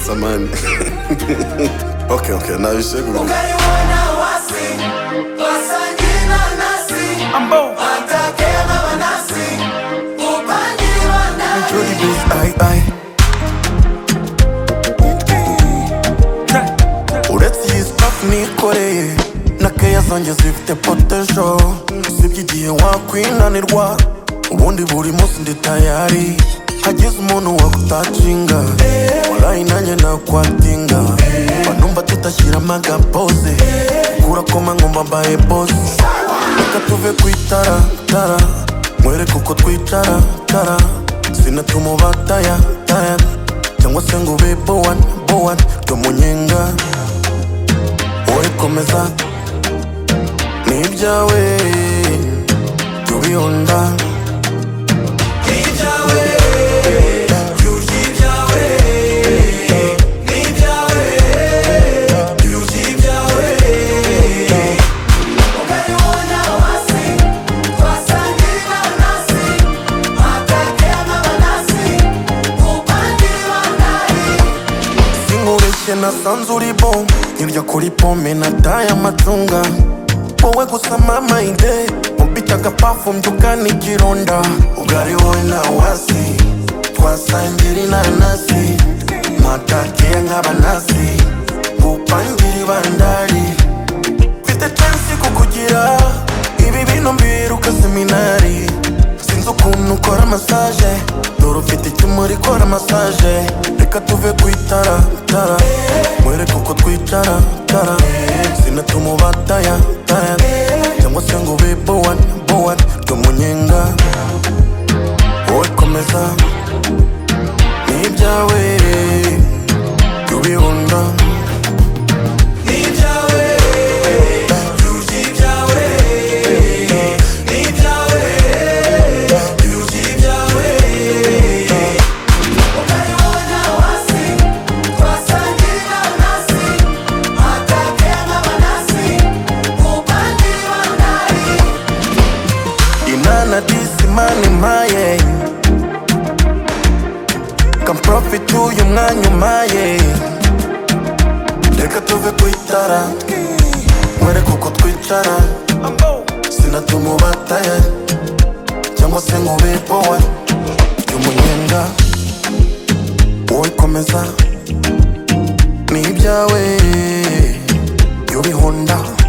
samani. Okay, nabishego. Ukaiona wasi, wasangina nasi. Ambo. Atakea mama nasi. Upangiwa ndani. Jody Biz, I. Uretse iyi stuff nikoreye na keya zanjye zifite potential. Usibye igihe wakwinanirwa, ubundi buri munsi ndi tayari. Hagize umuntu wakutacinga, walayi nanjye nakwatinga. Banumva tutashyiramo agapoze, kurakoma nkumva mbaye boss. Reka tuve kwitara tara, mwereke uko twicara tara. Sinatuma ubataya taya, cyangwa se ngo ube bowan Domunyenga. Wowe komeza n'ibyawe tubihonda. Nasanze uri bon, hirya kuri pome nataye amacunga. Wowe gusa mama ide, mubita agapafu mbyukana ikironda. Ugari wowe na wasi, twasangira inanasi. Matakiye nk'abanasi, ngupangira ibandari. Mfite chance kukugira, ibi bintu mbiruka seminari. Sinzi ukuntu ukora massage, dore ufite ikimuri kora massage. Reka tuve kwitara tara, mwereke uko twicara tara. Sinatuma ubataya taya, cyangwa se ngo ube bowan Domunyenga. Wowe komeza n'ibyawe tubihonda. Na disi mani maye, kam profit uyu mwanya umaye. Reka tuve kwitara, mwereke uko twicara. Sinatuma ubataya, cyangwa se ngo ube bowan Domunyenga. Wowe komeza n'ibyawe yubihonda.